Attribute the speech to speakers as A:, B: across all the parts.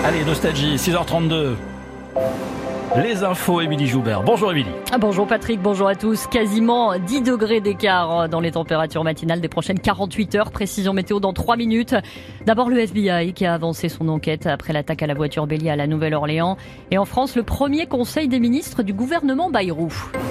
A: Allez, Nostalgie, 6h32. Les infos, Émilie Joubert. Bonjour Émilie.
B: Bonjour Patrick, bonjour à tous. Quasiment 10 degrés d'écart dans les températures matinales des prochaines 48 heures. Précision météo dans 3 minutes. D'abord le FBI qui a avancé son enquête après l'attaque à la voiture bélier à la Nouvelle-Orléans. Et en France, le premier conseil des ministres du gouvernement Bayrou.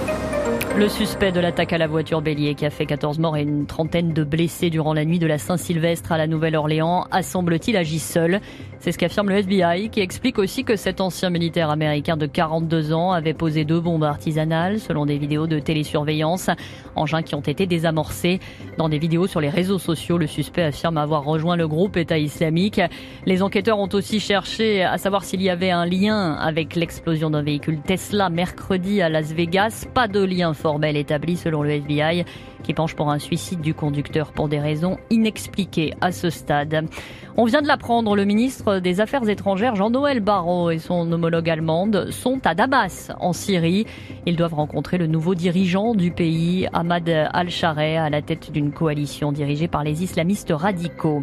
B: Le suspect de l'attaque à la voiture bélier qui a fait 14 morts et une trentaine de blessés durant la nuit de la Saint-Sylvestre à la Nouvelle-Orléans a, semble-t-il, agi seul. C'est ce qu'affirme le FBI, qui explique aussi que cet ancien militaire américain de 42 ans avait posé 2 bombes artisanales, selon des vidéos de télésurveillance, engins qui ont été désamorcés. Dans des vidéos sur les réseaux sociaux, le suspect affirme avoir rejoint le groupe État islamique. Les enquêteurs ont aussi cherché à savoir s'il y avait un lien avec l'explosion d'un véhicule Tesla mercredi à Las Vegas. Pas de lien formel établi selon le FBI, qui penche pour un suicide du conducteur pour des raisons inexpliquées à ce stade. On vient de l'apprendre, le ministre des Affaires étrangères Jean-Noël Barrot et son homologue allemande sont à Damas, en Syrie. Ils doivent rencontrer le nouveau dirigeant du pays, Ahmad al-Sharai, à la tête d'une coalition dirigée par les islamistes radicaux.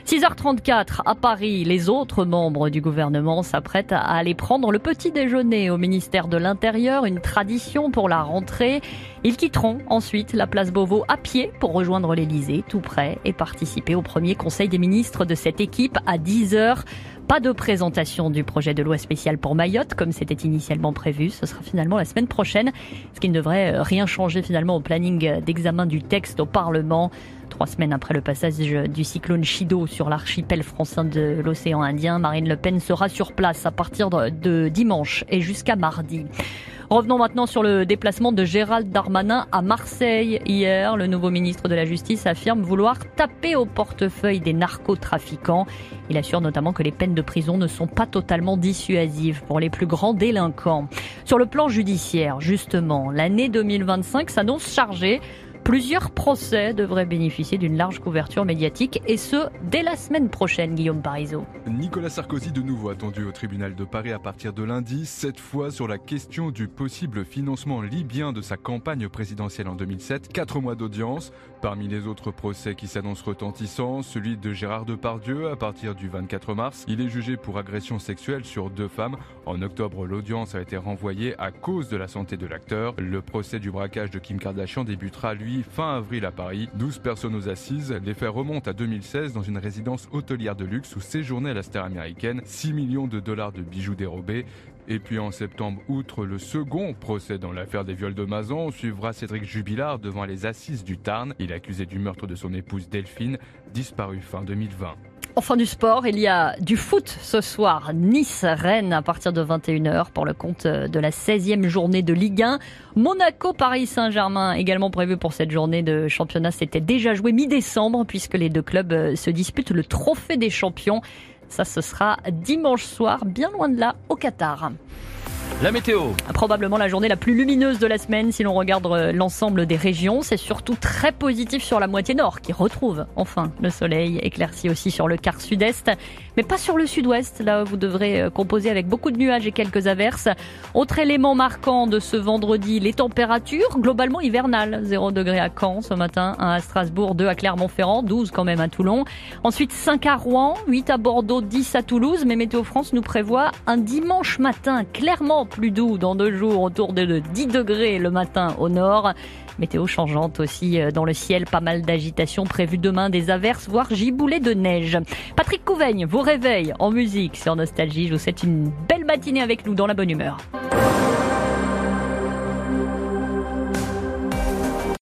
B: 6h34 à Paris, les autres membres du gouvernement s'apprêtent à aller prendre le petit déjeuner au ministère de l'Intérieur, une tradition pour la rentrée. Ils quitteront ensuite la place Beauvau à pied pour rejoindre l'Élysée, tout près, et participer au premier conseil des ministres de cette équipe à 10h. Pas de présentation du projet de loi spéciale pour Mayotte, comme c'était initialement prévu. Ce sera finalement la semaine prochaine, ce qui ne devrait rien changer finalement au planning d'examen du texte au Parlement. 3 semaines après le passage du cyclone Chido sur l'archipel français de l'océan Indien, Marine Le Pen sera sur place à partir de dimanche et jusqu'à mardi. Revenons maintenant sur le déplacement de Gérald Darmanin à Marseille. Hier, le nouveau ministre de la Justice affirme vouloir taper au portefeuille des narcotrafiquants. Il assure notamment que les peines de prison ne sont pas totalement dissuasives pour les plus grands délinquants. Sur le plan judiciaire, justement, l'année 2025 s'annonce chargée. Plusieurs procès devraient bénéficier d'une large couverture médiatique, et ce, dès la semaine prochaine, Guillaume Parisot.
C: Nicolas Sarkozy de nouveau attendu au tribunal de Paris à partir de lundi, cette fois sur la question du possible financement libyen de sa campagne présidentielle en 2007. 4 mois d'audience. Parmi les autres procès qui s'annoncent retentissants, celui de Gérard Depardieu à partir du 24 mars. Il est jugé pour agression sexuelle sur 2 femmes. En octobre, l'audience a été renvoyée à cause de la santé de l'acteur. Le procès du braquage de Kim Kardashian débutera, lui, fin avril à Paris. 12 personnes aux assises. Les faits remontent à 2016 dans une résidence hôtelière de luxe où séjournait la star américaine. 6 millions de dollars de bijoux dérobés. Et puis en septembre, outre le second procès dans l'affaire des viols de Mazan, on suivra Cédric Jubilard devant les assises du Tarn. Il est accusé du meurtre de son épouse Delphine, disparue fin 2020.
B: Enfin du sport, il y a du foot ce soir. Nice-Rennes à partir de 21h pour le compte de la 16e journée de Ligue 1. Monaco-Paris Saint-Germain également prévu pour cette journée de championnat. C'était déjà joué mi-décembre puisque les 2 clubs se disputent le trophée des champions. Ça, ce sera dimanche soir, bien loin de là, au Qatar.
A: La météo.
B: Probablement la journée la plus lumineuse de la semaine si l'on regarde l'ensemble des régions. C'est surtout très positif sur la moitié nord qui retrouve enfin le soleil, éclairci aussi sur le quart sud-est, mais pas sur le sud-ouest. Là, vous devrez composer avec beaucoup de nuages et quelques averses. Autre élément marquant de ce vendredi, les températures globalement hivernales. 0 degré à Caen ce matin, 1 à Strasbourg, 2 à Clermont-Ferrand, 12 quand même à Toulon. Ensuite 5 à Rouen, 8 à Bordeaux, 10 à Toulouse. Mais Météo France nous prévoit un dimanche matin clairement plus doux dans 2 jours, autour de 10 degrés le matin au nord. Météo changeante aussi dans le ciel, pas mal d'agitation prévue demain, des averses, voire giboulées de neige. Patrick Couveigne vous réveille en musique sur Nostalgie. Je vous souhaite une belle matinée avec nous dans la bonne humeur.